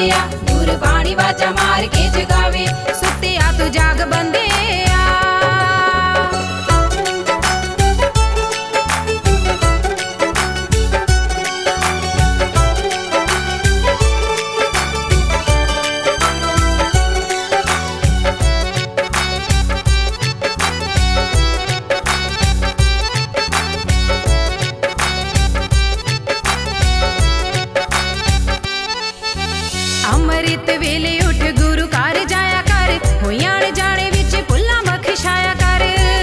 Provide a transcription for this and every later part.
ਬੰਦਿਆ ਗੁਰਬਾਣੀ ਵਾਜਾ ਮਾਰ ਕੇ ਜਗਾਵੇ ਸੁੱਤਿਆ ਤੂੰ ਜਾਗ ਬੰਦਿਆ। ਅੰਮ੍ਰਿਤ ਵੇਲੇ ਉੱਠ ਗੁਰੂ ਘਰ ਜਾਇਆ ਕਰ ਹੋਈਆਂ ਜਾਣੇ ਵਿੱਚ ਭੁੱਲਾਂ ਬਖਸ਼ਾਇਆ ਕਰ।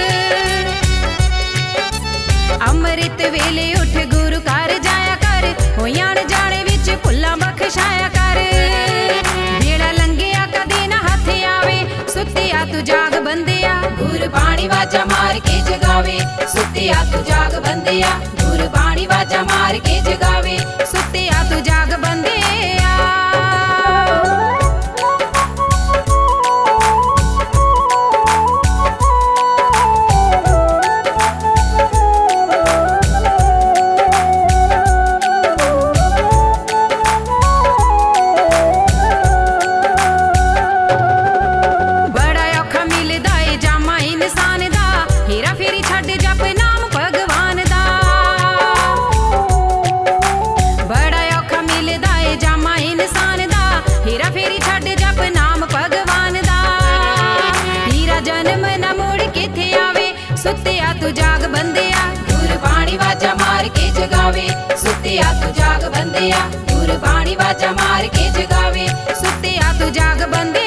ਅੰਮ੍ਰਿਤ ਵੇਲੇ ਉੱਠ ਗੁਰੂ ਘਰ ਜਾਇਆ ਕਰ ਹੋਈਆਂ ਜਾਣੇ ਵਿੱਚ ਭੁੱਲਾਂ ਬਖਸ਼ਾਇਆ ਕਰ। ਜਿਹੜਾ ਲੰਘਿਆ ਕਦੇ ਨਾ ਹੱਥ ਆਵੇ ਸੁੱਤਿਆ ਤੂੰ ਜਾਗ ਬੰਦਿਆ ਗੁਰਬਾਣੀ ਵਾਜਾ ਮਾਰ ਕੇ ਜਗਾਵੇ ਸੁੱਤਿਆ ਤੂੰ ਜਾਗ ਬੰਦਿਆ ਗੁਰਬਾਣੀ ਵਾਜਾ ਮਾਰ ਕੇ ਜਗਾਵੇ ਸੁੱਤਿਆ ਤੂੰ ਜਾਗ ਬੰਦਿਆ। ਸੁੱਤਿਆ ਤੂੰ ਜਾਗ ਬੰਦਿਆ ਗੁਰਬਾਣੀ ਵਾਜਾ ਮਾਰ ਕੇ ਜਗਾਵੇ ਸੁੱਤਿਆ ਤੂੰ ਜਾਗ ਬੰਦਿਆ ਗੁਰਬਾਣੀ ਵਾਜਾ ਮਾਰ ਕੇ ਜਗਾਵੇ ਸੁੱਤਿਆ ਤੂੰ ਜਾਗ ਬੰਦਿਆ।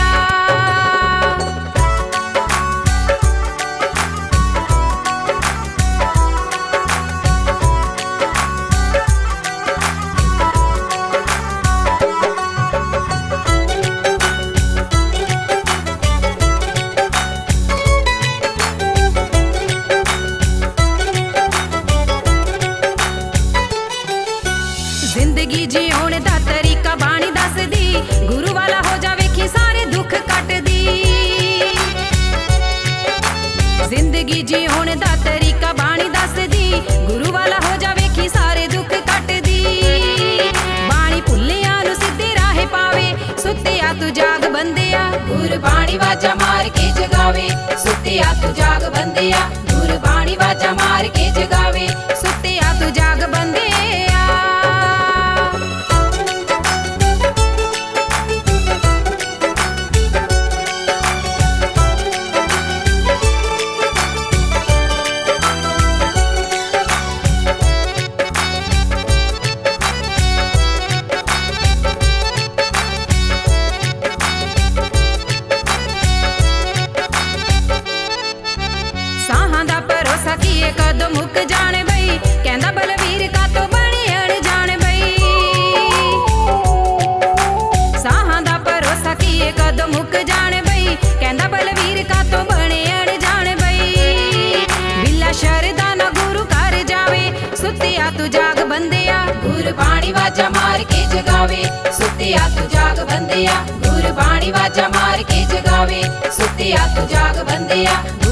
ਜ਼ਿੰਦਗੀ ਜਿਉਣ ਦਾ ਤਰੀਕਾ ਬਾਣੀ ਦੱਸਦੀ ਗੁਰੂ ਵਾਲਾ ਹੋ ਜਾ ਵੇਖੀ ਸਾਰੇ ਦੁੱਖ ਕੱਟਦੀ। ਜ਼ਿੰਦਗੀ ਜਿਉਣ ਦਾ ਤਰੀਕਾ ਬਾਣੀ ਦੱਸਦੀ ਗੁਰੂ ਵਾਲਾ ਹੋ ਜਾ ਵੇਖੀ ਸਾਰੇ ਦੁੱਖ ਕੱਟਦੀ। ਬਾਣੀ ਭੁੱਲਿਆਂ ਨੂੰ ਸਿੱਧੇ ਰਾਹੇ ਪਾਵੇ ਸੁੱਤਿਆ ਤੂੰ ਜਾਗ ਬੰਦਿਆ ਗੁਰਬਾਣੀ ਵਾਜਾ ਮਾਰ ਕੇ ਜਗਾਵੇ ਸੁੱਤਿਆ ਤੂੰ ਜਾਗ ਬੰਦਿਆ ਗੁਰਬਾਣੀ ਵਾਜਾ ਮਾਰ ਕੇ ਜਗਾਵੇ ਸੁੱਤਿਆ ਤੂੰ ਜਾਗ ਬੰਦਿਆ। ਸਾਹਾਂ ਦਾ ਭਰੋਸਾ ਕੀਏ ਕਦੋਂ ਮੁੱਕ ਜਾਣੇ ਬਈ ਕਹਿੰਦਾ ਬਲਵੀਰ ਕਾਤੋਂ ਬਣੇ ਅਣਜਾਣ ਬਈ। ਸਾਹਾਂ ਦਾ ਭਰੋਸਾ ਕੀਏ ਕਦੋਂ ਮੁੱਕ ਜਾਣੇ ਬਈ ਕਹਿੰਦਾ ਬਲਵੀਰ ਕਾਤੋਂ ਬਣੇ ਅਣਜਾਣ ਬਈ। ਬਿੱਲਾ ਸ਼ਰਦਾ ਨਾ ਗੁਰੂ ਘਰ ਜਾਵੇ ਸੁੱਤਿਆ ਤੂੰ ਜਾਗ ਬੰਦਿਆ ਗੁਰਬਾਣੀ ਵਾਜਾ ਮਾਰ ਕੇ ਜਗਾਵੇ ਸੁੱਤਿਆ ਤੂੰ ਜਾਗ ਬੰਦਿਆ ਗੁਰਬਾਣੀ ਵਾਜਾ ਮਾਰ ਕੇ ਜਗਾਵੇ ਸੁੱਤਿਆ ਤੂੰ ਜਾਗ ਬੰਦਿਆ